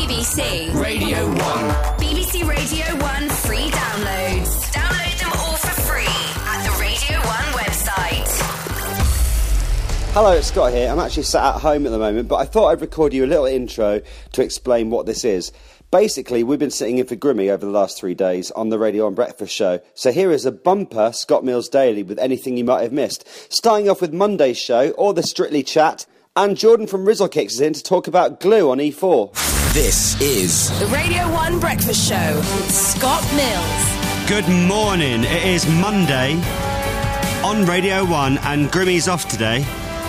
BBC Radio 1. BBC Radio 1 free downloads. Download them all for free at the Radio 1 website. Hello, it's Scott here. I'm actually sat at home at the moment, but I thought I'd record you a little intro to explain what this is. Basically, we've been sitting in for Grimmy over the last 3 days on the Radio 1 Breakfast Show. So here is a bumper Scott Mills Daily with anything you might have missed. Starting off with Monday's show, or the Strictly Chat, and Jordan from Rizzle Kicks is in to talk about Glue on E4. This is The Radio 1 Breakfast Show with Scott Mills. Good morning. It is Monday on Radio 1 and Grimmy's off today.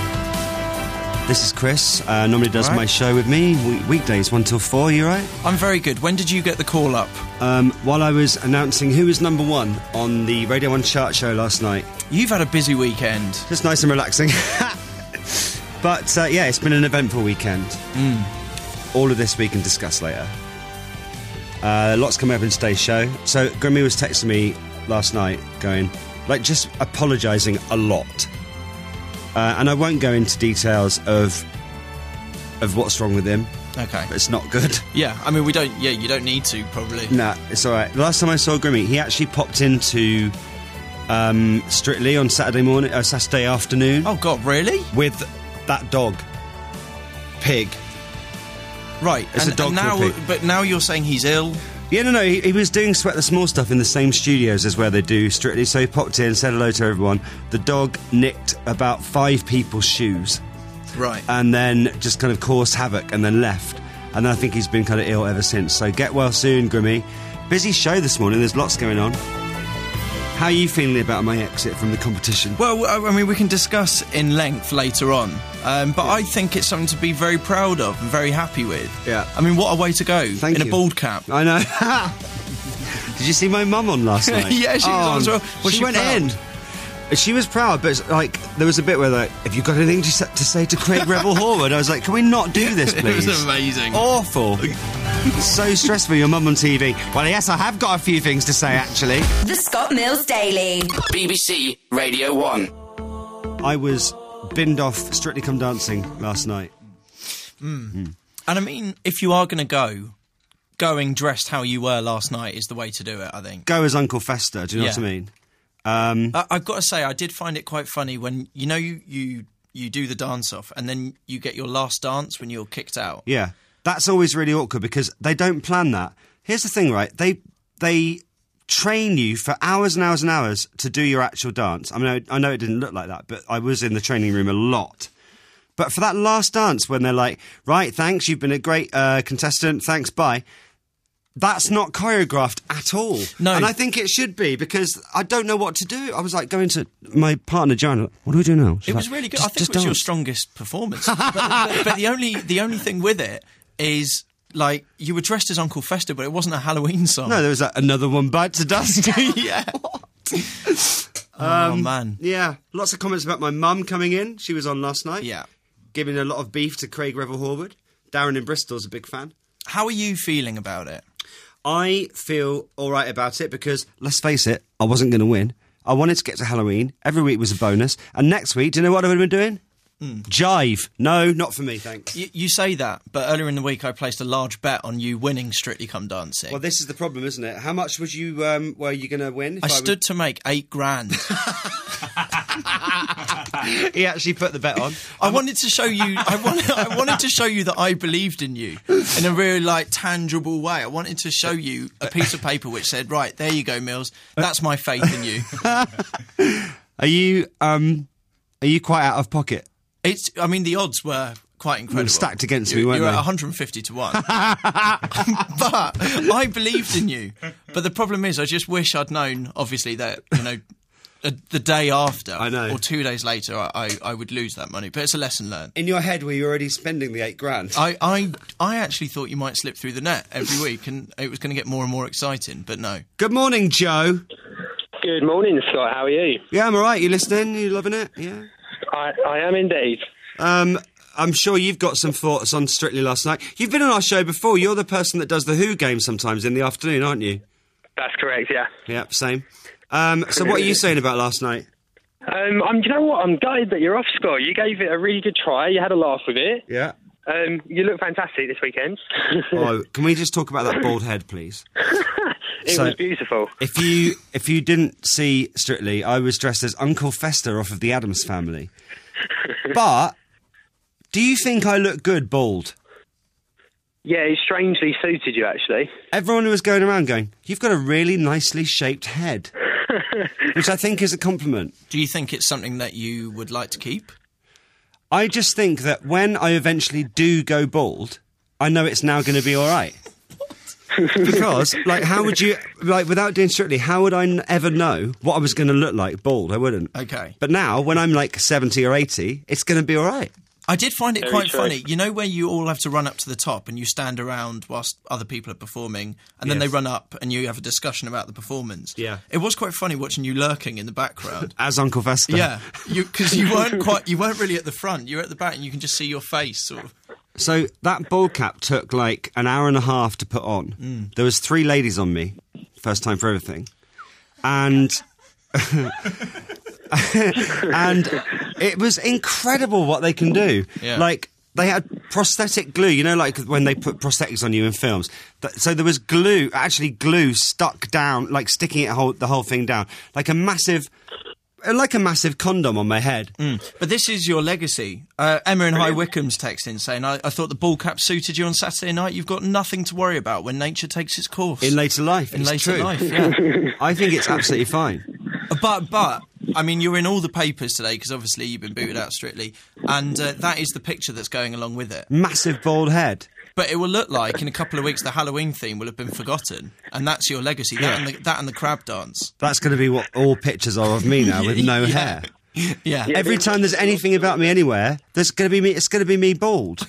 This is Chris, normally does my show with me, weekdays 1 till 4, you right? I'm very good. When did you get the call up? While I was announcing who was number one on the Radio 1 chart show last night. You've had a busy weekend. Just nice and relaxing. But, yeah, it's been an eventful weekend. All of this we can discuss later. Lots coming up in today's show. So, Grimmy was texting me last night going, just apologising a lot. And I won't go into details of what's wrong with him. Okay. But it's not good. Yeah, I mean, you don't need to, probably. Nah, it's all right. The last time I saw Grimmy, he actually popped into Strictly on Saturday afternoon. Oh, God, really? With that dog. Pig. Right. It's a dog now, pig. But now you're saying he's ill? Yeah, no, he was doing Sweat the Small Stuff in the same studios as where they do Strictly, so he popped in, said hello to everyone. The dog nicked about 5 people's shoes. Right. And then just kind of caused havoc and then left. And I think he's been kind of ill ever since. So get well soon, Grimmy. Busy show this morning, there's lots going on. How are you feeling about my exit from the competition? Well, I mean, we can discuss in length later on. But I think it's something to be very proud of and very happy with. Yeah. I mean, what a way to go. Thank in you. a bald cap. I know. Did you see my mum on last night? Yeah, she was on as well. Was she she went proud? in. She was proud, but there was a bit where have you got anything to say to Craig Revel Horwood? I was like, can we not do this, please? It was amazing. Awful. So stressful, your mum on TV. Well, yes, I have got a few things to say, actually. The Scott Mills Daily. BBC Radio 1. I was binned off Strictly Come Dancing last night. And I mean, if you are going to going dressed how you were last night is the way to do it, I think. Go as Uncle Fester, do you know what I mean? I've got to say, I did find it quite funny when, you do the dance-off and then you get your last dance when you're kicked out. Yeah. That's always really awkward because they don't plan that. Here's the thing, right? They train you for hours and hours and hours to do your actual dance. I mean, I know it didn't look like that, but I was in the training room a lot. But for that last dance when they're like, right, thanks, you've been a great contestant, thanks, bye. That's not choreographed at all. No. And I think it should be because I don't know what to do. I was like going to my partner, Joanna, what do we do now? She's It was like, really good. Just, I think it was your strongest performance. but the only thing with it is, you were dressed as Uncle Fester, but it wasn't a Halloween song. No, there was another one bites the dust. Yeah. Oh, man. Yeah, lots of comments about my mum coming in. She was on last night. Yeah. Giving a lot of beef to Craig Revel Horwood. Darren in Bristol's a big fan. How are you feeling about it? I feel all right about it because, let's face it, I wasn't going to win. I wanted to get to Halloween. Every week was a bonus. And next week, do you know what I would have been doing? Jive. No, not for me, thanks. You say that, but earlier in the week I placed a large bet on you winning Strictly Come Dancing. Well, this is the problem, isn't it? How much were you going to win? I stood to make $8,000. He actually put the bet on. I wanted to show you. I wanted to show you that I believed in you in a really tangible way. I wanted to show you a piece of paper which said, "Right, there you go, Mills. That's my faith in you." Are you quite out of pocket? I mean, the odds were quite incredible. Stacked against me, weren't You're they? at 150 to 1. But I believed in you. But the problem is, I just wish I'd known, obviously, that, the day after, I know. or 2 days later, I would lose that money. But it's a lesson learned. In your head, were you already spending the $8,000? I actually thought you might slip through the net every week, and it was going to get more and more exciting, but no. Good morning, Joe. Good morning, Scott. How are you? Yeah, I'm all right. You listening? You loving it? Yeah. I am indeed. I'm sure you've got some thoughts on Strictly last night. You've been on our show before. You're the person that does the Who game sometimes in the afternoon, aren't you? That's correct, yeah. Yeah, same. So what are you saying about last night? You know what? I'm gutted that you're off, Scott. You gave it a really good try. You had a laugh with it. Yeah. You look fantastic this weekend. Oh, can we just talk about that bald head, please? It was beautiful. If you didn't see Strictly, I was dressed as Uncle Fester off of the Addams Family. But do you think I look good bald? Yeah, it strangely suited you, actually. Everyone was going around going, "You've got a really nicely shaped head," which I think is a compliment. Do you think it's something that you would like to keep? I just think that when I eventually do go bald, I know it's now going to be all right. Because, like, how would you, like, without doing Strictly, how would I ever know what I was going to look like bald? I wouldn't. Okay. But now, when I'm like 70 or 80, it's going to be all right. I did find it Very quite true. funny. You know where you all have to run up to the top and you stand around whilst other people are performing, and then Yes. they run up and you have a discussion about the performance. Yeah. It was quite funny watching you lurking in the background. As Uncle Fester. Yeah, because you weren't really at the front. You were at the back, and you can just see your face. Sort of. So that bald cap took like an hour and a half to put on. There was 3 ladies on me, first time for everything, and and it was incredible what they can do. Yeah. Like they had prosthetic glue, you know, like when they put prosthetics on you in films. So there was glue stuck down, like sticking the whole thing down, like a massive condom on my head. But this is your legacy. Emma in High Wycombe's texting saying, I thought the ball cap suited you on Saturday night. You've got nothing to worry about when nature takes its course. In later life, In it's later true. life, yeah. I think it's absolutely fine. But I mean, you're in all the papers today because obviously you've been booted out Strictly, and that is the picture that's going along with it. Massive bald head. But it will look like in a couple of weeks the Halloween theme will have been forgotten, and that's your legacy. That and the crab dance. That's going to be what all pictures are of me now, with no Yeah. hair. Yeah. Every time there's anything about me anywhere, there's going to be me. It's going to be me bald.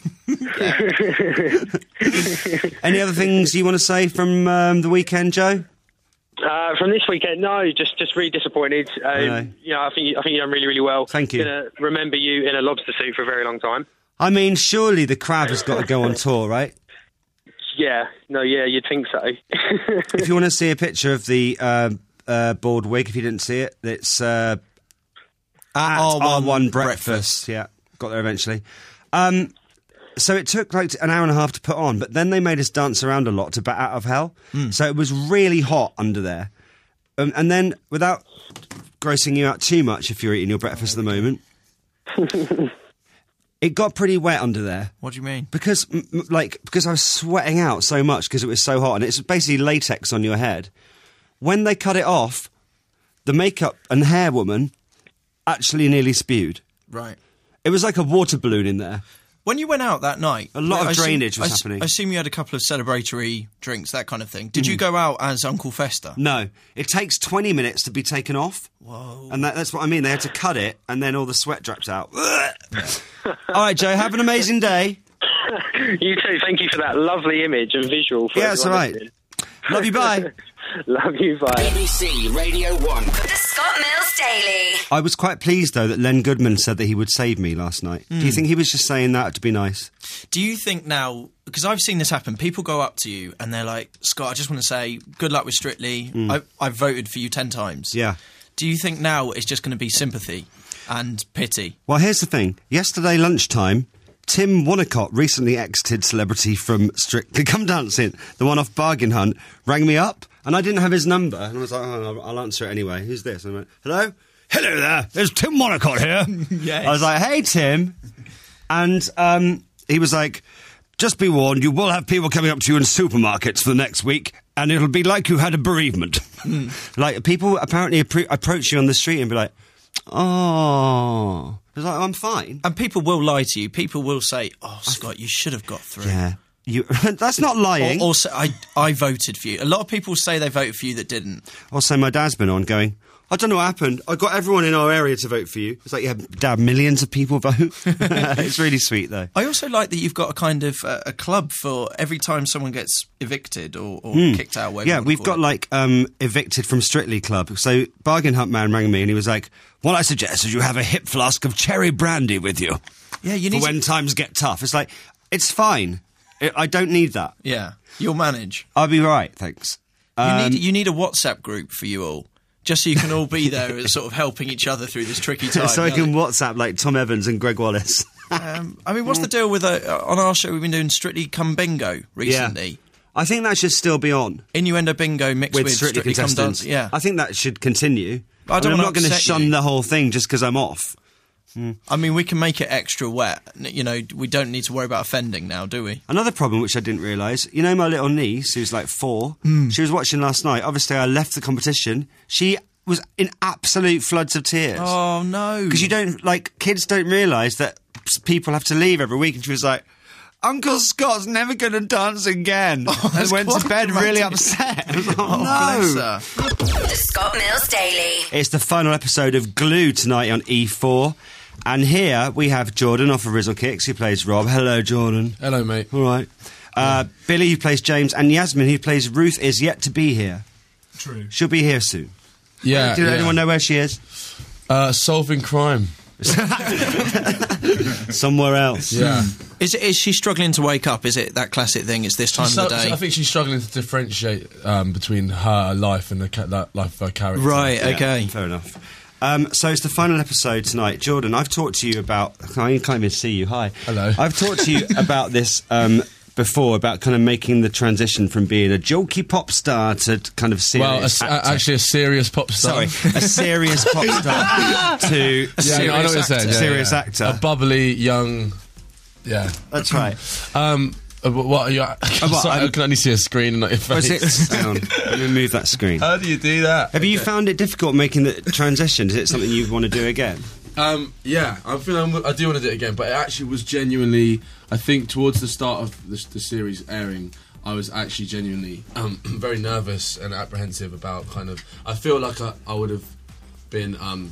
Any other things you want to say from the weekend, Joe? From this weekend, no, just really disappointed. know. You know, I think you've done really, really well. Thank you. Gonna remember you in a lobster suit for a very long time. I mean, surely the crab has got to go on tour, right? Yeah, you'd think so. If you want to see a picture of the bald wig, if you didn't see it, it's at R1 Breakfast. Yeah, got there eventually. So it took like an hour and a half to put on, but then they made us dance around a lot to Bat Out of Hell. So it was really hot under there. And then, without grossing you out too much if you're eating your breakfast at the moment, it got pretty wet under there. What do you mean? Because I was sweating out so much because it was so hot, and it's basically latex on your head. When they cut it off, the makeup and hair woman actually nearly spewed. Right. It was like a water balloon in there. When you went out that night, A lot of I assume- drainage was I happening. I assume you had a couple of celebratory drinks, that kind of thing. Did you go out as Uncle Fester? No, it takes 20 minutes to be taken off. Whoa. And that's what I mean. They had to cut it, and then all the sweat drips out. All right, Joe, have an amazing day. You too. Thank you for that lovely image and visual. For Yeah, it's all everyone right. listening. Love you, bye. Love you, bye. BBC Radio 1. The Scott Mills Daily. I was quite pleased, though, that Len Goodman said that he would save me last night. Do you think he was just saying that to be nice? Do you think now, because I've seen this happen, people go up to you and they're like, Scott, I just want to say good luck with Strictly. I've voted for you 10 times. Yeah. Do you think now it's just going to be sympathy and pity? Well, here's the thing. Yesterday lunchtime, Tim Wonnacott, recently exited celebrity from Strictly Come Dancing, the one off Bargain Hunt, rang me up, and I didn't have his number. And I was like, oh, I'll answer it anyway. Who's this? And I went, hello? Hello there. There's Tim Wonnacott here. Yes. I was like, hey, Tim. And he was like, just be warned, you will have people coming up to you in supermarkets for the next week, and it'll be like you had a bereavement. Like, people apparently approach you on the street and be like, oh. I was like, I'm fine. And people will lie to you. People will say, oh, Scott, you should have got through. Yeah. That's not lying. Also, I voted for you. A lot of people say they voted for you that didn't. Also, my dad's been on going, I don't know what happened. I got everyone in our area to vote for you. It's like, yeah, Dad, millions of people vote. It's really sweet, though. I also like that you've got a kind of a club for every time someone gets evicted or kicked out. Whatever you Yeah, wanna we've call got it. like evicted from Strictly Club. So Bargain Hunt man rang me and he was like, what I suggest is you have a hip flask of cherry brandy with you Yeah, you for need when times get tough. It's like, it's fine. I don't need that. Yeah, you'll manage. I'll be right, thanks. You need a WhatsApp group for you all, just so you can all be there, sort of helping each other through this tricky time. So I can WhatsApp like Tom Evans and Greg Wallace. I mean, what's the deal with on our show? We've been doing Strictly Come Bingo recently. Yeah. I think that should still be on. Innuendo Bingo mixed with Strictly Come Contestants. Dance. Yeah. I think that should continue. I don't I'm wanna not going to upset shun you. the whole thing just because I'm off. I mean, we can make it extra wet. You know, we don't need to worry about offending now, do we? Another problem which I didn't realise, you know my little niece, who's like 4, she was watching last night. Obviously, I left the competition. She was in absolute floods of tears. Oh, no. Because kids don't realise that people have to leave every week. And she was like, Uncle Scott's never going to dance again. And went to bed really upset. I was like, Bless no. her. The Scott Mills Daily. It's the final episode of Glue tonight on E4. And here we have Jordan off of Rizzle Kicks, who plays Rob. Hello, Jordan. Hello, mate. All right. Billy, who plays James, and Yasmin, who plays Ruth, is yet to be here. True. She'll be here soon. Yeah. Does anyone know where she is? Solving crime. Somewhere else. Yeah. Is she struggling to wake up? Is it that classic thing? It's this time of the day? I think she's struggling to differentiate between her life and the life of her character. Right, Yeah, okay. fair enough. So it's the final episode tonight. Jordan, I've talked to you about... I can't even see you. Hi. Hello. I've talked to you about this before, about kind of making the transition from being a jokey pop star to kind of serious actor. Actually a serious pop star. Sorry, a serious pop star to a Yeah, I know what you're saying. Yeah, serious yeah. actor. A bubbly, young... Yeah. That's right. What are you... Sorry, I can only see a screen and not your Oh, is face. it? Hang on. Let me move that screen. How do you do that? Have you found it difficult making the transition? Is it something you want to do again? Yeah, I do want to do it again, but it actually was genuinely... I think towards the start of the series airing, I was actually genuinely very nervous and apprehensive about kind of... I feel like I would have been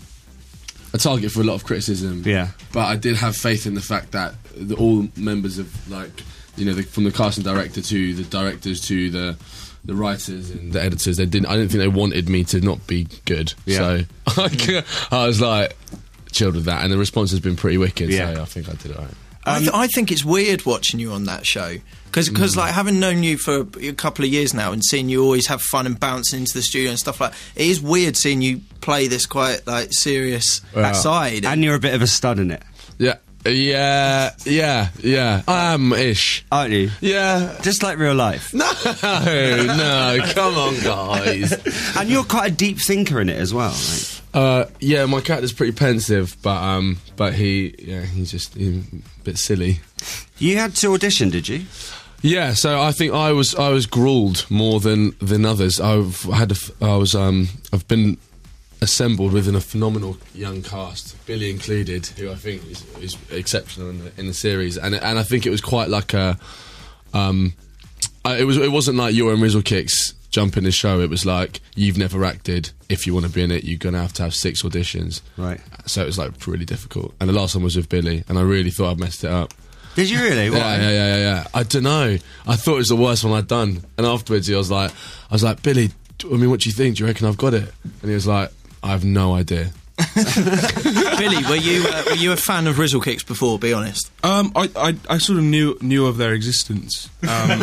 a target for a lot of criticism. Yeah. But I did have faith in the fact that all members of, from the cast and director to the directors to the writers and the editors, I didn't think they wanted me to not be good. Yeah. So I was like chilled with that, and the response has been pretty wicked. Yeah. So I think I did it right. I think it's weird watching you on that show because like having known you for a couple of years now and seeing you always have fun and bouncing into the studio and stuff like that, it is weird seeing you play this quite like serious side. And you're a bit of a stud in it, Yeah. I am ish. aren't you? Yeah. Just like real life. No, come on, guys. And you're quite a deep thinker in it as well. Yeah, my character's pretty pensive, but he's just a bit silly. You had to audition, did you? Yeah, so I think I was grilled more than others. I've been assembled within a phenomenal young cast, Billy included, who I think is exceptional in the series, and I think it was quite like a, it wasn't like you're in Rizzle Kicks, jump in the show. It was like, you've never acted. If you want to be in it, you're gonna have to have 6 auditions. Right. So it was like really difficult. And the last one was with Billy, and I really thought I'd messed it up. Did you really? Why? Yeah. I don't know. I thought it was the worst one I'd done, and afterwards I was like, Billy, what do you think? Do you reckon I've got it? And he was like, I have no idea. Billy, were you a fan of Rizzle Kicks before? Be honest. I sort of knew of their existence. That's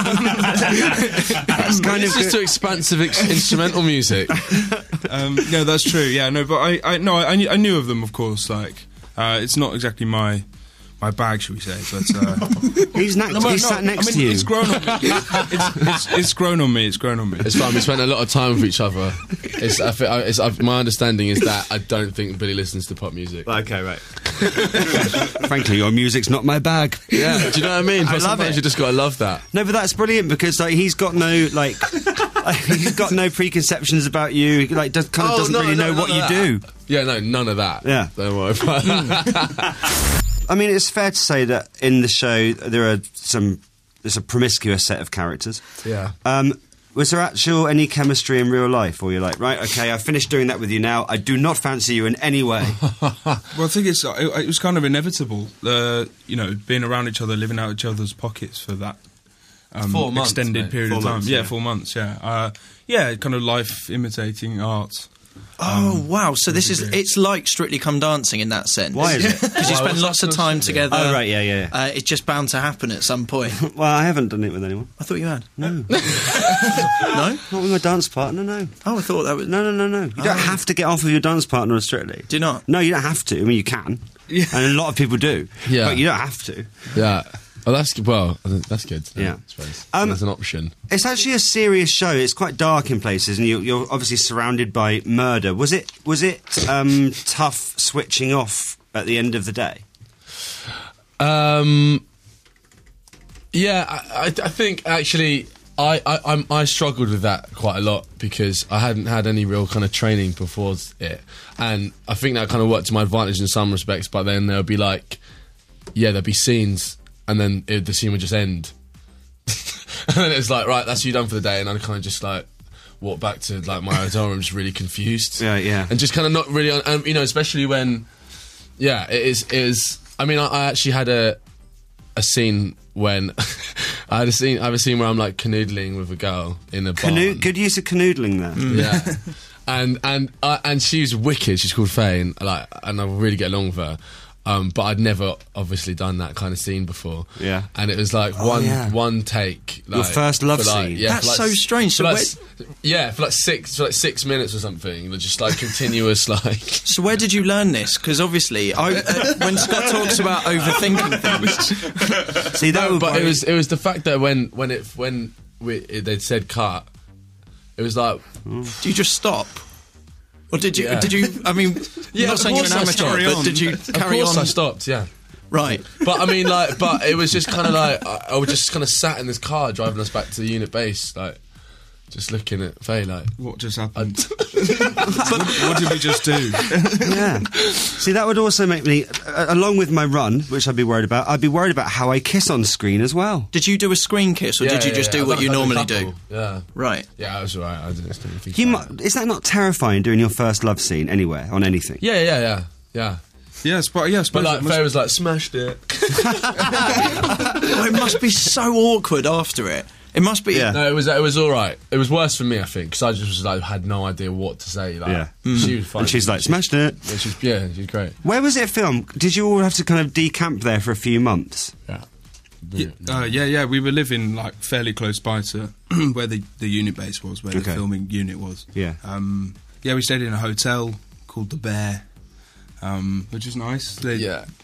kind of It's just too expansive instrumental music. No, that's true. Yeah, no, but I knew of them, of course. Like, it's not exactly my bag, shall we say? But he's sat next to you. It's grown on me. It's grown on me. It's grown on me. It's fine. We spent a lot of time with each other. My understanding is that I don't think Billy listens to pop music. Okay, right. Frankly, your music's not my bag. Yeah, do you know what I mean? I love Sometimes it. you just gotta love that. No, but that's brilliant because he's got no he's got no preconceptions about you. He doesn't really know what you do. Yeah, no, none of that. Yeah. Don't worry about that. I mean, it's fair to say that in the show there's a promiscuous set of characters. Yeah. Was there any chemistry in real life, or you're like, right, okay, I've finished doing that with you now. I do not fancy you in any way. Well, I think it was kind of inevitable. Being around each other, living out each other's pockets for that 4 months, extended mate. period 4 of time. months, Yeah, yeah. 4 months. Yeah, kind of life imitating art. Oh wow! So it's like Strictly Come Dancing in that sense. Why is it? Because you spend lots of time together. Oh, right, yeah. It's just bound to happen at some point. Well, I haven't done it with anyone. I thought you had. No. No? Not with my dance partner, no. Oh, I thought that was... No. You don't have to get off with your dance partner strictly. Do you not? No, you don't have to. I mean, you can. and a lot of people do. Yeah. But you don't have to. Yeah. Oh, that's good. Yeah. I suppose. Um, That's an option. It's actually a serious show. It's quite dark in places, and you're obviously surrounded by murder. Was it tough switching off at the end of the day? Yeah, I think actually I struggled with that quite a lot because I hadn't had any real kind of training before it, and I think that kind of worked to my advantage in some respects. But then there'll be there'll be scenes, and then the scene would just end, and then it's like, right, that's you done for the day, and I kind of just like walk back to like my hotel room, just really confused, and just kind of not really, and especially when, it is. I mean, I actually had a scene when I have a scene where I'm like canoodling with a girl in a bar. Good use of canoodling there. Yeah, and she's wicked. She's called Faye, and I really get along with her. But I'd never obviously done that kind of scene before. Yeah, and it was like one take. Your first love scene. Yeah, that's so strange. For like 6 minutes or something. Just like continuous like. So where did you learn this? Because obviously, when Scott talks about overthinking things, see that. But it was the fact that when they'd said cut, it was like, do you just stop? Or did you? Yeah. Did you? I mean, I'm not saying you're an amateur, but did you carry on? Of course, I stopped. Yeah, right. But I mean, but it was just kind of like I was just kind of sat in this car driving us back to the unit base, like just looking at Faye, like what just happened? What did we just do? Yeah. See, that would also make me, along with my run, which I'd be worried about how I kiss on screen as well. Did you do a screen kiss, or did you just do what you normally do? Yeah. Right. Yeah, I was alright. I didn't think is that not terrifying, doing your first love scene anywhere, on anything? Yeah. Yes, but yes, but like Faye was like, smashed it. Oh, it must be so awkward after it. It must be. Yeah. No, it was all right. It was worse for me, I think, because I just was like had no idea what to say. Like, she was fine. And she's like, smashed it. Yeah, she's great. Where was it filmed? Did you all have to kind of decamp there for a few months? Yeah. We were living like fairly close by to where the unit base was, where the filming unit was. Yeah. We stayed in a hotel called The Bear. Which is nice. They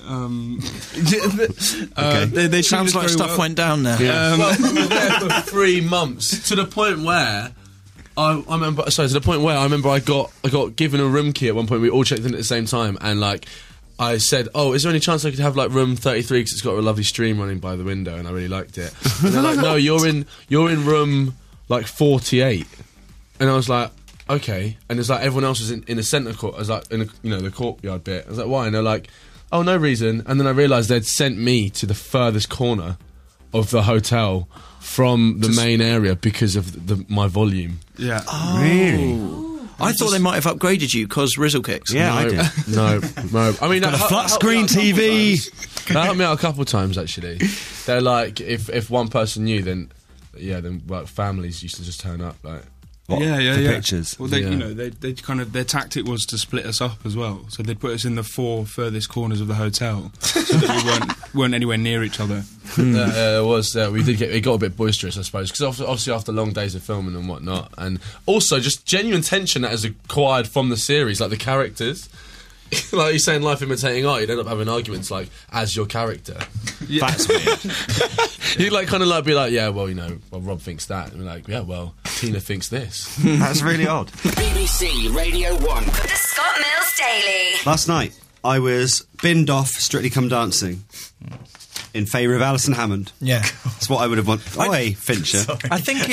sounds like stuff went down there. Yeah. Well, we were there for 3 months to the point where I remember I got given a room key at one point. We all checked in at the same time, and like I said, "Oh, is there any chance I could have like room 33 because it's got a lovely stream running by the window?" And I really liked it. And they're like, "No, you're in room like 48," and I was like, okay, and it's like everyone else was in a centre court, as like in the courtyard bit. I was like, why? And they're like, oh, no reason. And then I realised they'd sent me to the furthest corner of the hotel from the main area because of my volume. Yeah. Oh. Really? I thought they might have upgraded you because Rizzle kicks. Yeah, I did. No. I mean, got a flat screen TV. That helped me out a couple of times actually. They're like, if one person knew, then like families used to just turn up like. Pictures. Well, they kind of their tactic was to split us up as well. So they'd put us in the 4 furthest corners of the hotel, so that we weren't anywhere near each other. It was. It got a bit boisterous, I suppose, because obviously after long days of filming and whatnot, and also just genuine tension that is acquired from the series, like the characters. Like you say in life imitating art, you'd end up having arguments like as your character. Yeah. That's weird. You'd like kind of like be like, yeah, well, Rob thinks that, and we're like, yeah, well, Tina thinks this. That's really odd. BBC Radio 1. The Scott Mills Daily. Last night, I was binned off Strictly Come Dancing in favour of Alison Hammond. Yeah, that's what I would have wanted. Oi, Fincher. I think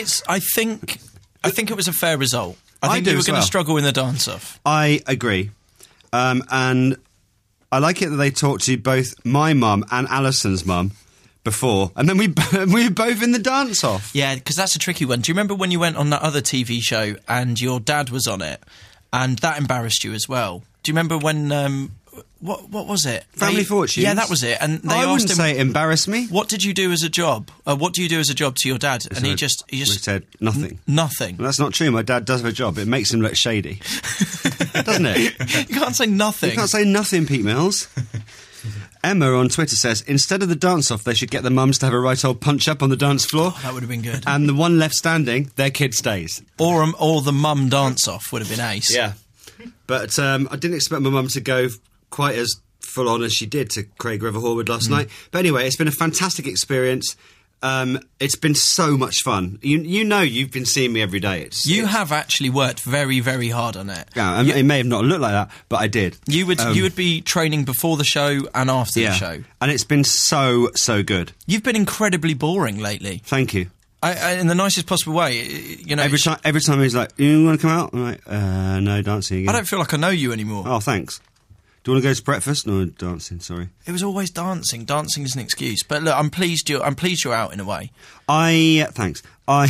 it was a fair result. I think you were going to struggle in the dance-off. I agree. And I like it that they talked to both my mum and Alison's mum before, and then we were both in the dance-off. Yeah, because that's a tricky one. Do you remember when you went on that other TV show and your dad was on it, and that embarrassed you as well? Do you remember when... What was it? Family Fortunes? Yeah, that was it. And they I asked wouldn't him, say it embarrassed me. What did you do as a job? What do you do as a job to your dad? And he just said nothing. Nothing. Well, that's not true. My dad does have a job. It makes him look shady, doesn't it? You can't say nothing. You can't say nothing, Pete Mills. Emma on Twitter says, instead of the dance-off, they should get the mums to have a right old punch-up on the dance floor. Oh, that would have been good. And the one left standing, their kid stays. Or the mum dance-off would have been ace. Yeah. But I didn't expect my mum to go quite as full on as she did to Craig River Horwood last night. But anyway, it's been a fantastic experience. It's been so much fun. You know, you've been seeing me every day. You have actually worked very, very hard on it. Yeah, it may have not looked like that, but I did. You would be training before the show and after the show. And it's been so good. You've been incredibly boring lately. Thank you. I, in the nicest possible way, you know. Every time he's like, "You want to come out?" I'm like, "No, dancing again." I don't feel like I know you anymore. Oh, thanks. Do you want to go to breakfast? No, dancing. Sorry. It was always dancing. Dancing is an excuse. But look, I'm pleased you're out in a way. Thanks. I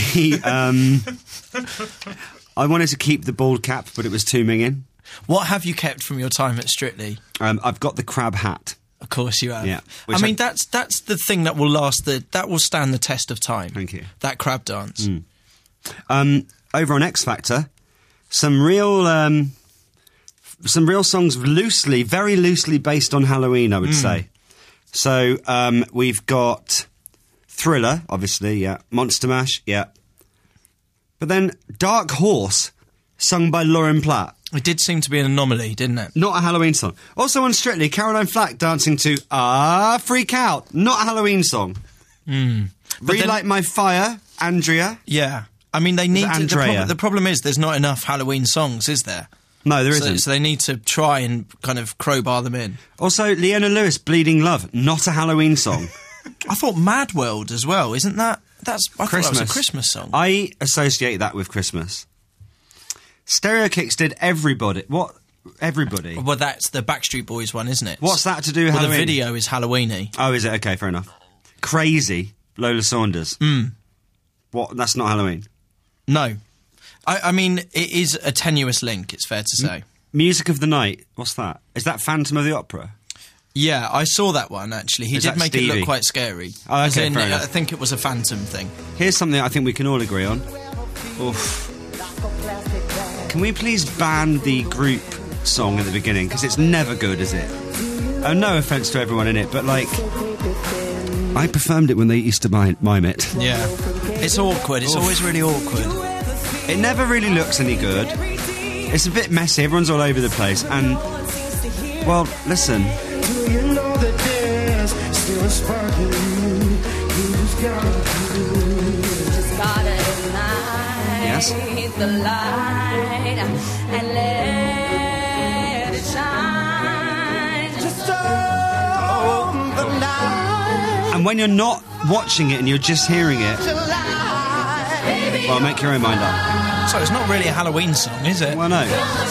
wanted to keep the bald cap, but it was too minging. What have you kept from your time at Strictly? I've got the crab hat. Of course you have. Yeah. I mean, that's the thing that will that will stand the test of time. Thank you. That crab dance. Over on X Factor, some real songs very loosely based on Halloween, I would say. So we've got Thriller, obviously, yeah. Monster Mash, yeah. But then Dark Horse, sung by Lauren Platt. It did seem to be an anomaly, didn't it? Not a Halloween song. Also on Strictly, Caroline Flack dancing to Freak Out. Not a Halloween song. Relight My Fire, Andrea. Yeah. I mean, they need to... Andrea. The problem is there's not enough Halloween songs, is there? No, there isn't. So they need to try and kind of crowbar them in. Also, Leona Lewis, Bleeding Love. Not a Halloween song. I thought Mad World as well, isn't that? I thought that was a Christmas song. I associate that with Christmas. Stereo Kicks did Everybody. What? Everybody? Well, that's the Backstreet Boys one, isn't it? What's that to do with Halloween? The video is Halloween-y. Oh, is it? Okay, fair enough. Crazy, Lola Saunders. What? That's not Halloween? No. I mean, it is a tenuous link, it's fair to say. Music of the Night. What's that? Is that Phantom of the Opera? Yeah, I saw that one, actually. He did make it look quite scary. Oh, okay, fair enough. I think it was a Phantom thing. Here's something I think we can all agree on. Oof. Can we please ban the group song at the beginning? Because it's never good, is it? No offence to everyone in it, but, like, I preferred it when they used to mime it. Yeah. It's awkward. It's always really awkward. It never really looks any good. It's a bit messy. Everyone's all over the place. And, well, listen. Do you know that there's still a spark in you? You just gotta ignite Yes. the light and let it shine. Just on the night. And when you're not watching it and you're just hearing it, well, make your own mind up. So it's not really a Halloween song, is it? Well, no.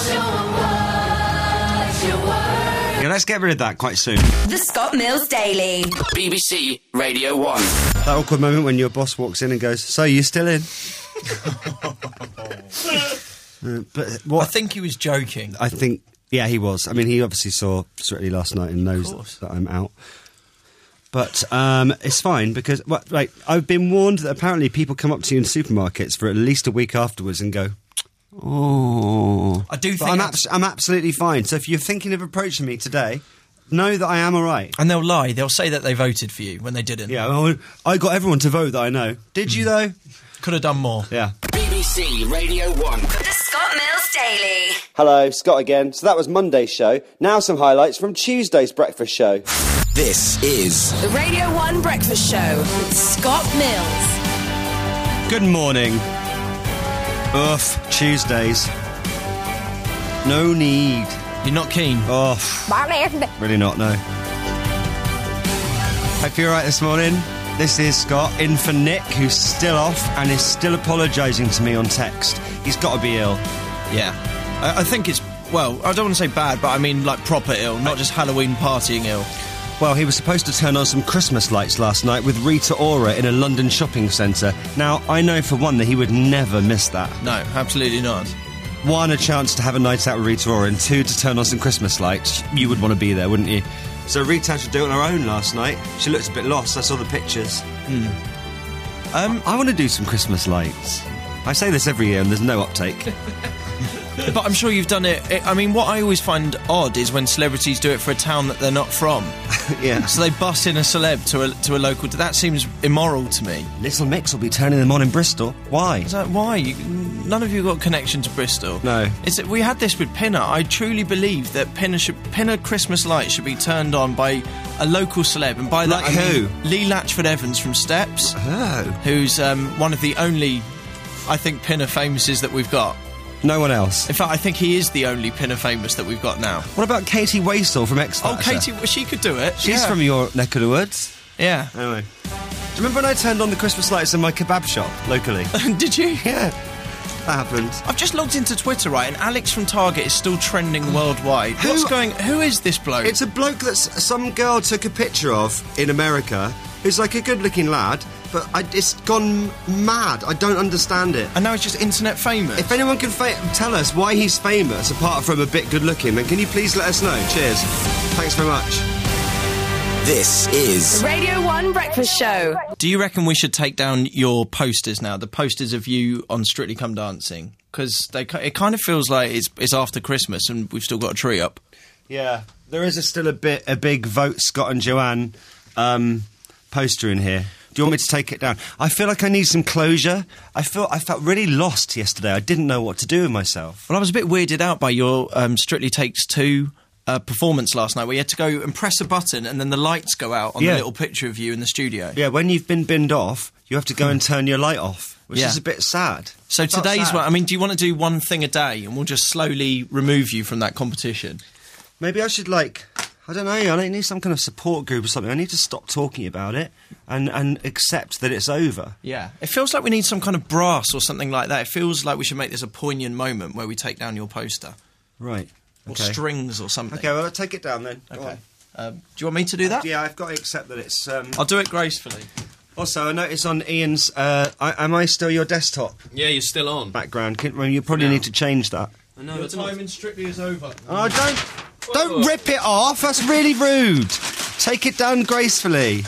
Yeah, let's get rid of that quite soon. The Scott Mills Daily. BBC Radio 1. That awkward moment when your boss walks in and goes, "So, you still in?" But what? I think he was joking. I think, yeah, he was. I mean, he obviously saw Strictly last night and knows that I'm out. But it's fine because, I've been warned that apparently people come up to you in supermarkets for at least a week afterwards and go, "Oh." I do But think I'm absolutely fine. So if you're thinking of approaching me today, know that I am all right. And they'll lie. They'll say that they voted for you when they didn't. Yeah, well, I got everyone to vote that I know. Did you, though? Could have done more. Yeah. BBC Radio 1. The Scott Mills Daily. Hello, Scott again. So that was Monday's show. Now some highlights from Tuesday's breakfast show. This is The Radio 1 Breakfast Show with Scott Mills. Good morning. Oof, Tuesdays. No need. You're not keen? Oh, really not, no. Hope you're all right this morning. This is Scott, in for Nick, who's still off and is still apologising to me on text. He's got to be ill. Yeah. I think it's, well, I don't want to say bad, but I mean like proper ill, not just Halloween partying ill. Well, he was supposed to turn on some Christmas lights last night with Rita Ora in a London shopping centre. Now, I know for one that he would never miss that. No, absolutely not. One, a chance to have a night out with Rita Ora, and two, to turn on some Christmas lights. You would want to be there, wouldn't you? So Rita had to do it on her own last night. She looked a bit lost. I saw the pictures. I want to do some Christmas lights. I say this every year and there's no uptake. But I'm sure you've done it. I mean, what I always find odd is when celebrities do it for a town that they're not from. Yeah. So they bus in a celeb to a local. That seems immoral to me. Little Mix will be turning them on in Bristol. Why? Is that why? None of you got a connection to Bristol. No. We had this with Pinner. I truly believe that Pinner Christmas lights should be turned on by a local celeb, and by that Like I mean who? Lee Latchford Evans from Steps, Oh. who's one of the only, I think, Pinner famouses that we've got. No one else. In fact, I think he is the only Pinner famous that we've got now. What about Katie Waisel from X Oh, Factor? Katie, she could do it. She's Yeah. from your neck of the woods. Yeah. Anyway. Do you remember when I turned on the Christmas lights in my kebab shop locally? Did you? Yeah. That happened. I've just logged into Twitter, right, and Alex from Target is still trending worldwide. Who is this bloke? It's a bloke that some girl took a picture of in America who's like a good-looking lad, but it's gone mad. I don't understand it. And now he's just internet famous. If anyone can tell us why he's famous, apart from a bit good-looking, then can you please let us know? Cheers. Thanks very much. This is Radio 1 Breakfast Show. Do you reckon we should take down your posters now? The posters of you on Strictly Come Dancing? Because it kind of feels like it's after Christmas and we've still got a tree up. Yeah, there is still a big Vote Scott and Joanne poster in here. Do you want me to take it down? I feel like I need some closure. I felt really lost yesterday. I didn't know what to do with myself. Well, I was a bit weirded out by your Strictly Takes Two performance last night, where you had to go and press a button and then the lights go out on the little picture of you in the studio. Yeah, when you've been binned off, you have to go and turn your light off, which Yeah. is a bit sad. So Felt today's sad. one, I mean, do you want to do one thing a day and we'll just slowly remove you from that competition? Maybe I should, I don't know, I need some kind of support group or something. I need to stop talking about it and accept that it's over. Yeah. It feels like we need some kind of brass or something like that. It feels like we should make this a poignant moment where we take down your poster. Right. Or Okay. strings or something. Okay, well, I'll take it down then. Go Okay. on. Do you want me to do that? Yeah, I've got to accept that it's... I'll do it gracefully. Also, I noticed on Ian's... am I still your desktop Yeah, you're still on. background? You probably need to change that. No, Your time in Strictly is over. Oh, don't rip it off. That's really rude. Take it down gracefully.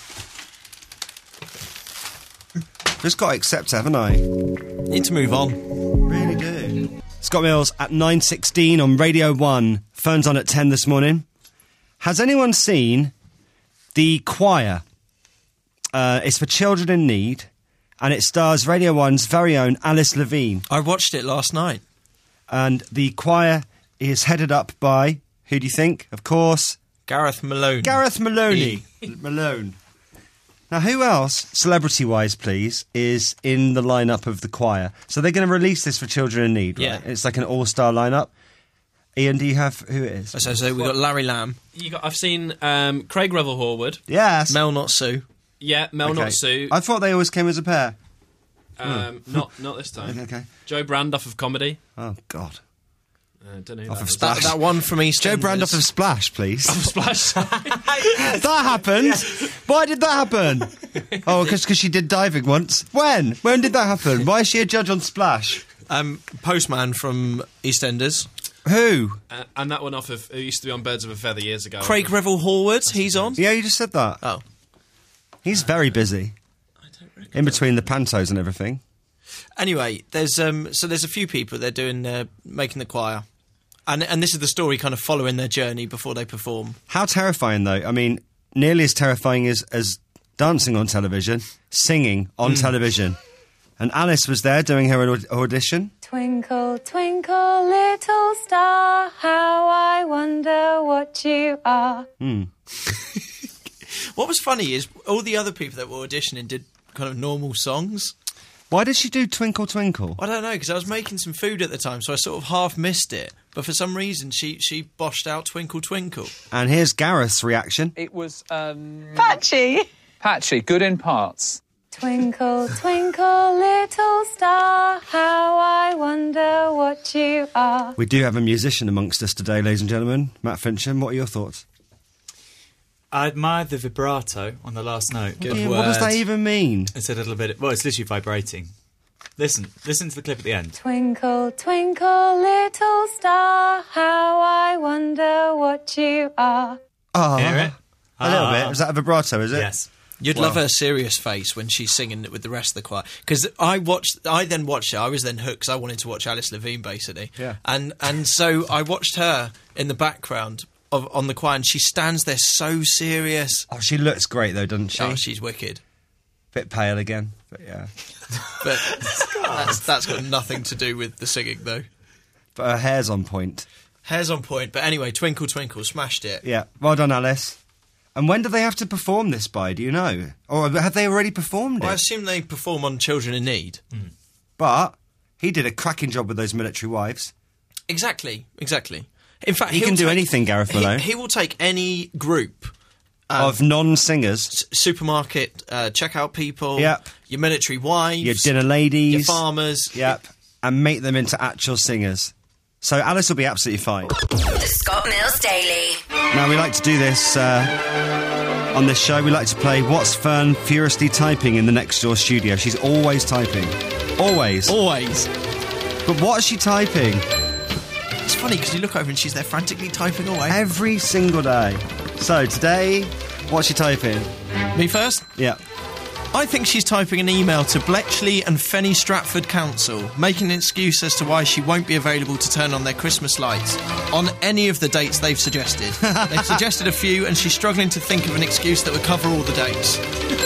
Just got to accept, haven't I? Need to move on. Really do. Scott Mills at 9:16 on Radio 1. Phone's on at 10 this morning. Has anyone seen The Choir? It's for children in need, and it stars Radio 1's very own Alice Levine. I watched it last night. And The Choir is headed up by, who do you think? Of course, Gareth Malone. Gareth Maloney. Malone. Now, who else, celebrity-wise, please, is in the lineup of The Choir? So they're going to release this for children in need, right? Yeah. It's like an all-star lineup. Ian, do you have who it is? So we've got Larry Lamb. I've seen Craig Revel Horwood. Yes. Mel Not Sue. Yeah, Mel Okay. Not Sue. I thought they always came as a pair. Not this time. Okay. Joe Brandoff of Comedy. Oh, God. Don't know who Off that of is. Splash. That one from EastEnders. Joe Brandoff of Splash, please. Splash. That happened? Why did that happen? Oh, because she did diving once. When? When did that happen? Why is she a judge on Splash? Postman from EastEnders. Who? And that one off of who used to be on Birds of a Feather years ago. Craig Revel Horwood, he's on. Yeah, you just said that. Oh. He's very busy. In between the pantos and everything. Anyway, there's a few people, they're doing making the choir. And this is the story kind of following their journey before they perform. How terrifying, though. I mean, nearly as terrifying as dancing on television, singing on television. And Alice was there doing her audition. Twinkle, twinkle, little star, how I wonder what you are. What was funny is all the other people that were auditioning did kind of normal songs. Why did she do Twinkle Twinkle? I don't know, because I was making some food at the time, so I sort of half missed it. But for some reason, she boshed out Twinkle Twinkle. And here's Gareth's reaction. It was Patchy. patchy, good in parts. Twinkle, twinkle, little star, how I wonder what you are. We do have a musician amongst us today, ladies and gentlemen. Matt Fincham, what are your thoughts? I admired the vibrato on the last note. Yeah, what does that even mean? It's a little bit... Well, it's literally vibrating. Listen to the clip at the end. Twinkle, twinkle, little star, how I wonder what you are. Oh, Hear it? a little bit. Is that a vibrato, is it? Yes. You'd love her serious face when she's singing it with the rest of the choir. Because I then watched her. I was then hooked because I wanted to watch Alice Levine, basically. Yeah. And so I watched her in the background on the choir, and she stands there so serious. Oh, she looks great, though, doesn't she? Oh, she's wicked. Bit pale again, but yeah. But that's got nothing to do with the singing, though. But her hair's on point. Hair's on point. But anyway, Twinkle Twinkle, smashed it. Yeah, well done, Alice. And when do they have to perform this by, do you know? Or have they already performed it? Well, I assume they perform on Children in Need. But he did a cracking job with those military wives. Exactly. In fact, he can do anything, Gareth Malone. He will take any group of non-singers. Supermarket checkout people. Yep. Your military wives. Your dinner ladies. Your farmers. Yep. And make them into actual singers. So Alice will be absolutely fine. The Scott Mills Daily. Now, we like to do this on this show. We like to play What's Fern furiously typing in the next door studio. She's always typing. Always. But what is she typing? It's funny because you look over and she's there frantically typing away. Every single day. So today, what's she typing? Me first? Yeah. I think she's typing an email to Bletchley and Fenny Stratford Council, making an excuse as to why she won't be available to turn on their Christmas lights on any of the dates they've suggested. They've suggested a few, and she's struggling to think of an excuse that would cover all the dates.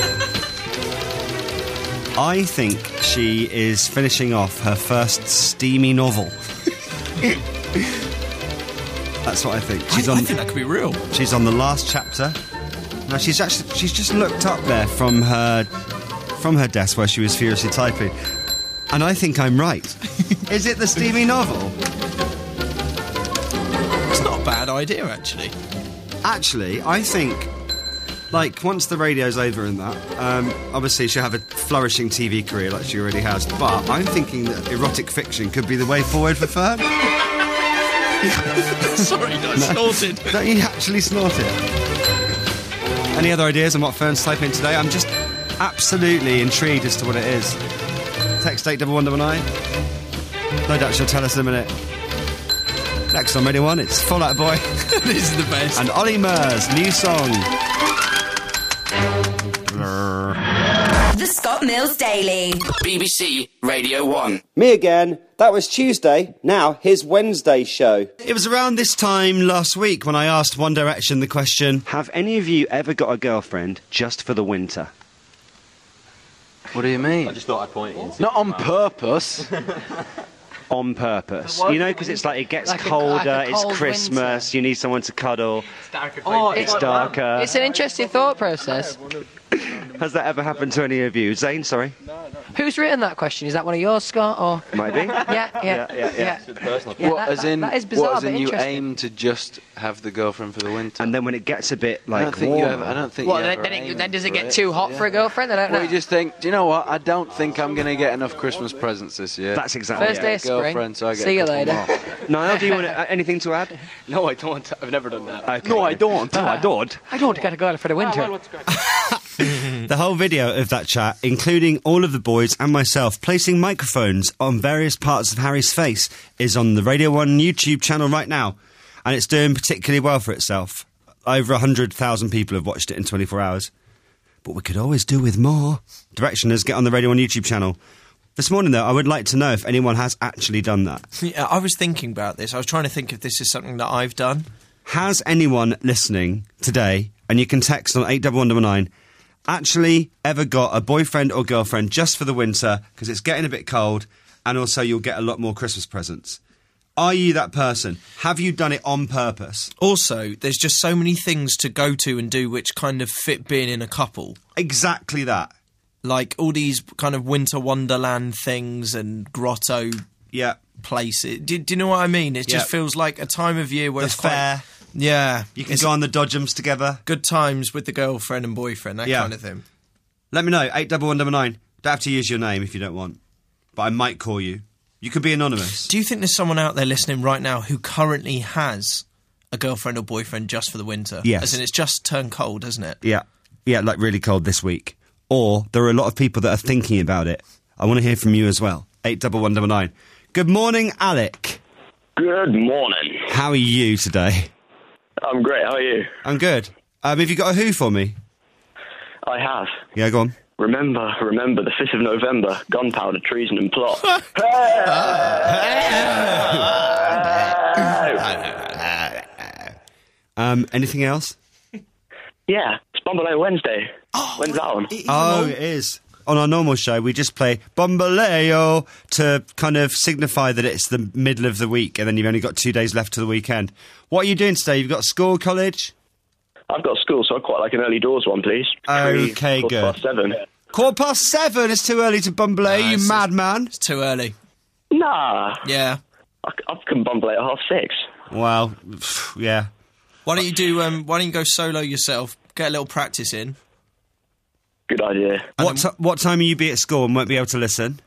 I think she is finishing off her first steamy novel. That's what I think. I think that could be real. She's on the last chapter. Now she's just looked up there from her desk where she was furiously typing, and I think I'm right. Is it the steamy novel? It's not a bad idea, actually. Actually, I think, like, once the radio's over and that, obviously she'll have a flourishing TV career like she already has. But I'm thinking that erotic fiction could be the way forward for Fern. Sorry, I snorted. Don't you actually snorted? Any other ideas on what Fern's typing today? I'm just absolutely intrigued as to what it is. Text 81119. No doubt she'll tell us in a minute. Next on Radio 1, it's Fall Out Boy. This is the best. And Ollie Murs' new song. The Scott Mills Daily. BBC Radio 1. Me again. That was Tuesday. Now, his Wednesday show. It was around this time last week when I asked One Direction the question, have any of you ever got a girlfriend just for the winter? What do you mean? I just thought I'd point it. Not on purpose. On purpose. You know, because it's like it gets colder, it's Christmas, you need someone to cuddle. It's darker. It's darker. It's an interesting thought process. Has that ever happened to any of you? Zane, sorry. Who's written that question? Is that one of yours, Scott? Or might be. Yeah. What, as in, that is bizarre, what, as in but you interesting. aim to just have the girlfriend for the winter? And then when it gets a bit like I don't think warmer, you ever. I don't think. Well, you ever then does it for get too hot for a girlfriend? I don't know. Well, you just think, do you know what? I don't think I'm going to get enough Christmas presents this year. That's exactly First day of spring. Girlfriend, so I get See you a couple later. more. Niall, do you want anything to add? No, I don't. I've never done that. Okay. No, I don't. No, I don't. I don't get a girl for the winter. The whole video of that chat, including all of the boys and myself placing microphones on various parts of Harry's face, is on the Radio 1 YouTube channel right now. And it's doing particularly well for itself. Over 100,000 people have watched it in 24 hours. But we could always do with more. Directioners, get on the Radio 1 YouTube channel. This morning, though, I would like to know if anyone has actually done that. Yeah, I was thinking about this. I was trying to think if this is something that I've done. Has anyone listening today, and you can text on 81119, actually ever got a boyfriend or girlfriend just for the winter because it's getting a bit cold and also you'll get a lot more Christmas presents? Are you that person? Have you done it on purpose? Also, there's just so many things to go to and do which kind of fit being in a couple. Exactly that. Like all these kind of winter wonderland things and grotto places. Do you know what I mean? It just feels like a time of year where the it's fair. quite... Yeah. You can go on the Dodgems together. Good times with the girlfriend and boyfriend, that kind of thing. Let me know, 81199. Don't have to use your name if you don't want. But I might call you. You could be anonymous. Do you think there's someone out there listening right now who currently has a girlfriend or boyfriend just for the winter? Yes. As in it's just turned cold, hasn't it? Yeah. Yeah, like really cold this week. Or there are a lot of people that are thinking about it. I want to hear from you as well. 81199. Good morning, Alec. Good morning. How are you today? I'm great. How are you? I'm good. Have you got a who for me? I have. Yeah, go on. Remember, the 5th of November, gunpowder, treason and plot. Anything else? Yeah, it's Bamboleo Wednesday. When's that on? It is. On our normal show, we just play Bamboleo to kind of signify that it's the middle of the week and then you've only got 2 days left to the weekend. What are you doing today? You've got school, college? I've got school, so I'd quite like an early doors one, please. Okay, good. 7:15. 7:15? It's too early to Bamboleo, you madman. It's too early. Nah. Yeah. I can Bamboleo at 6:30. Well, yeah. Why don't you go solo yourself, get a little practice in? Good idea. What time will you be at school and won't be able to listen?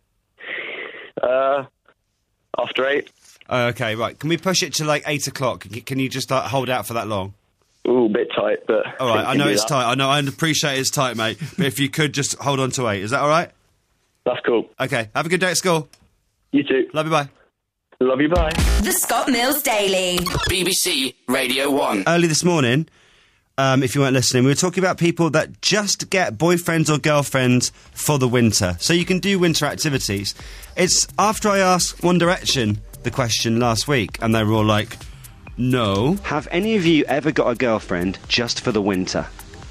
After 8. Oh, okay, right. Can we push it to like 8 o'clock? Can you just hold out for that long? Ooh, a bit tight, but... All right, I know it's tight. I know, I appreciate it's tight, mate. But if you could just hold on to 8, is that all right? That's cool. Okay, have a good day at school. You too. Love you, bye. Love you, bye. The Scott Mills Daily. BBC Radio 1. Early this morning, if you weren't listening, we were talking about people that just get boyfriends or girlfriends for the winter. So you can do winter activities. It's after I asked One Direction the question last week, and they were all like, no. Have any of you ever got a girlfriend just for the winter?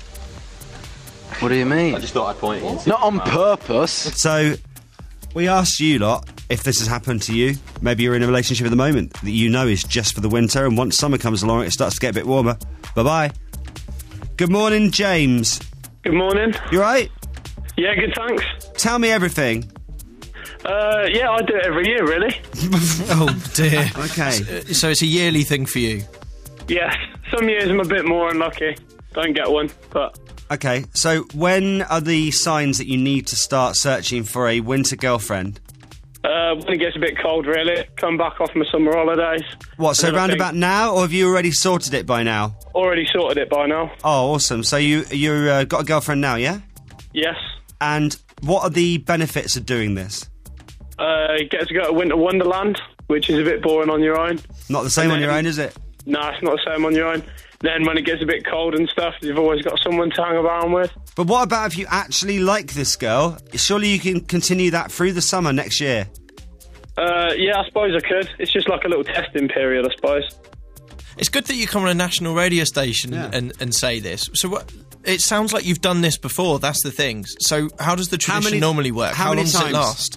What do you mean? I just thought I'd point it. Not on purpose. So we asked you lot if this has happened to you. Maybe you're in a relationship at the moment that you know is just for the winter, and once summer comes along, it starts to get a bit warmer. Bye-bye. Good morning, James. Good morning. You right? Yeah, good, thanks. Tell me everything. Yeah, I do it every year, really. Oh, dear. Okay. So it's a yearly thing for you? Yeah, some years I'm a bit more unlucky. Don't get one, but... Okay, so when are the signs that you need to start searching for a winter girlfriend? When it gets a bit cold, really. Come back off my summer holidays. What, so round about now, or have you already sorted it by now? Already sorted it by now. Oh, awesome. So you got a girlfriend now, yeah? Yes. And what are the benefits of doing this? You get to go to Winter Wonderland, which is a bit boring on your own. Not the same on your own, is it? No, it's not the same on your own. Then when it gets a bit cold and stuff, you've always got someone to hang around with. But what about if you actually like this girl? Surely you can continue that through the summer next year. Yeah, I suppose I could. It's just like a little testing period, I suppose. It's good that you come on a national radio station and say this. So what? It sounds like you've done this before, that's the thing. So how does the tradition normally work? How long does it last?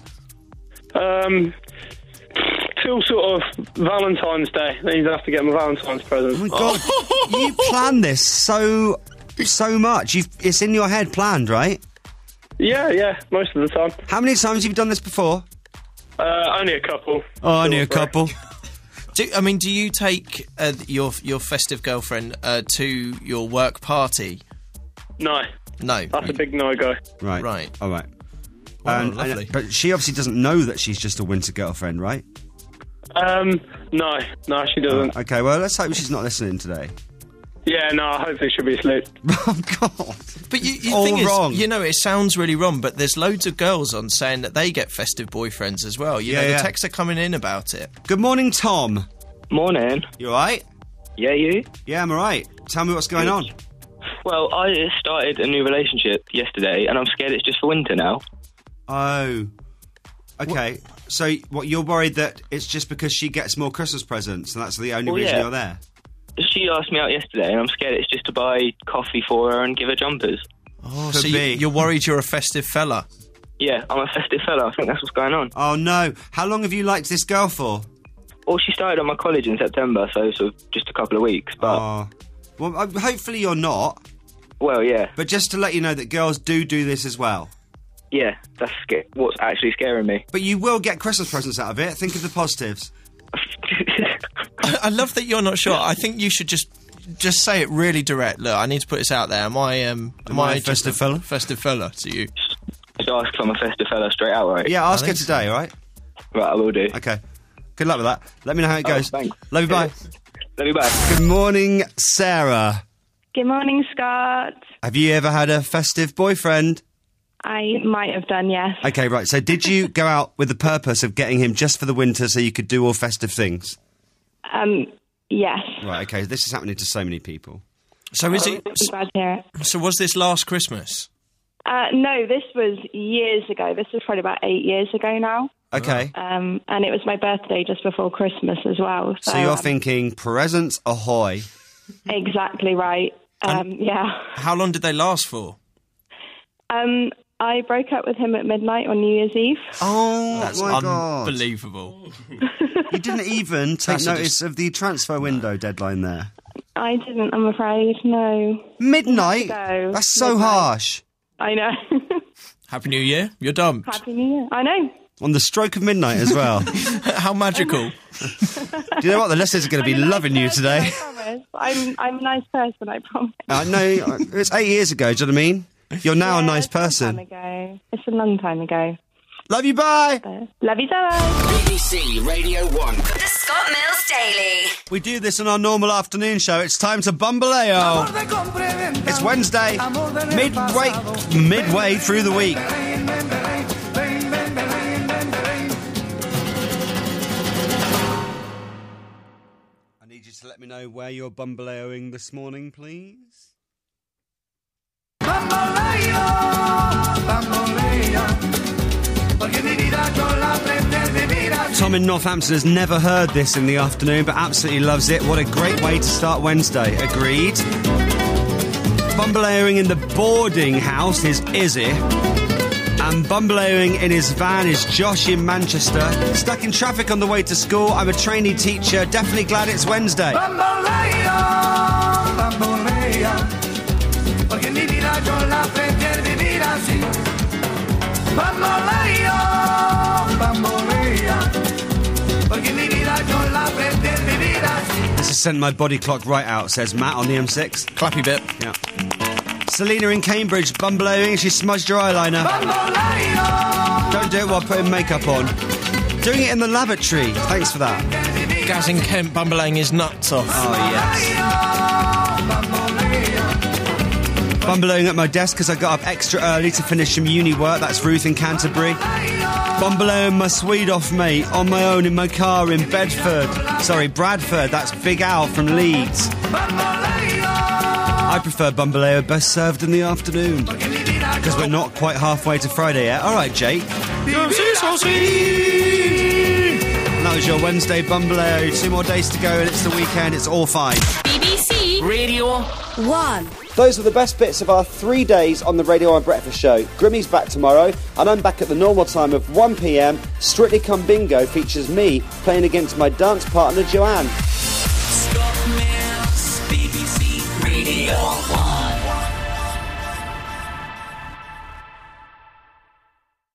Till sort of Valentine's Day. Then you'd have to get my Valentine's present. Oh my God, you plan this so much. It's in your head planned, right? Yeah, most of the time. How many times have you done this before? Only a couple. Oh, only a couple. Do you take your festive girlfriend to your work party? No. That's a big no-go. Right. All right. Wow, lovely. But she obviously doesn't know that she's just a winter girlfriend, right? No, she doesn't. Okay, well, let's hope she's not listening today. Yeah, no, hopefully she'll be asleep. Oh, God. But the all thing wrong. is, it sounds really wrong, but there's loads of girls on saying that they get festive boyfriends as well. You know, the texts are coming in about it. Good morning, Tom. Morning. You all right? Yeah, you? Yeah, I'm all right. Tell me what's going on. Well, I started a new relationship yesterday, and I'm scared it's just for winter now. Oh. Okay. So, what, you're worried that it's just because she gets more Christmas presents, and that's the only reason you're there? She asked me out yesterday, and I'm scared it's just to buy coffee for her and give her jumpers. Oh, so you're worried you're a festive fella? Yeah, I'm a festive fella. I think that's what's going on. Oh, no. How long have you liked this girl for? Well, she started at my college in September, so sort of just a couple of weeks, but... Oh. Well, hopefully you're not. Well, yeah. But just to let you know that girls do this as well. Yeah, that's what's actually scaring me. But you will get Christmas presents out of it. Think of the positives. I love that you're not sure. I think you should just say it really direct. Look, I need to put this out there. Am I a festive fella? Festive fella to you? Just ask if I'm a festive fella straight out, right? Yeah, ask her today, all right? Right, I will do. Okay. Good luck with that. Let me know how it goes. Thanks. Love you, bye. Love you, bye. Good morning, Sarah. Good morning, Scott. Have you ever had a festive boyfriend? I might have done, yes. Okay, right. So did you go out with the purpose of getting him just for the winter so you could do all festive things? Yes. Right, okay. This is happening to so many people. So is it? I'm glad to hear it. So was this last Christmas? No, this was years ago. This was probably about 8 years ago now. Okay. And it was my birthday just before Christmas as well. So you're thinking, presents ahoy. Exactly right. Yeah. How long did they last for? I broke up with him at midnight on New Year's Eve. Oh, that's my God. unbelievable. You didn't even take That's notice of the transfer window deadline there. I didn't, I'm afraid, no. Midnight? Ago. That's so Midnight. harsh. I know. Happy New Year. You're dumped. Happy New Year. I know. On the stroke of midnight as well. How magical. Do you know what? The listeners are going to be loving you today. I promise. I'm a nice person, I promise. No, it's 8 years ago, do you know what I mean? You're now a nice person. It's a long time ago. Love you, bye! Love you, bye! BBC Radio 1. The Scott Mills Daily. We do this on our normal afternoon show. It's time to Bamboleo. It's Wednesday, midway through the week. I need you to let me know where you're Bamboleoing this morning, please. Tom in Northampton has never heard this in the afternoon, but absolutely loves it. What a great way to start Wednesday. Agreed. Bamboleoing in the boarding house is Izzy. And bamboleoing in his van is Josh in Manchester. Stuck in traffic on the way to school. I'm a trainee teacher. Definitely glad it's Wednesday. Bamboleo, porque mi vida yo la prefiero vivir así. Bamboleo, porque mi vida yo la prefiero vivir así. This has sent my body clock right out, says Matt on the M6. Clappy bit. Yeah. Selena in Cambridge, bamboleoing. She smudged her eyeliner. Bamboleo. Don't do it while putting makeup on. Doing it in the lavatory. Thanks for that. Gaz in Kent bamboleoing his nuts off. Oh, yes. Bamboleoing at my desk because I got up extra early to finish some uni work. That's Ruth in Canterbury. Bamboleoing my Swede off mate on my own in my car in Bradford. That's Big Al from Leeds. I prefer Bamboleo best served in the afternoon because we're not quite halfway to Friday yet. All right, Jake. That was your Wednesday Bamboleo. 2 more days to go and it's the weekend. It's all fine. BBC Radio 1. Those were the best bits of our 3 days on the Radio 1 Breakfast Show. Grimmy's back tomorrow, and I'm back at the normal time of 1 p.m. Strictly Come Bingo features me playing against my dance partner, Joanne.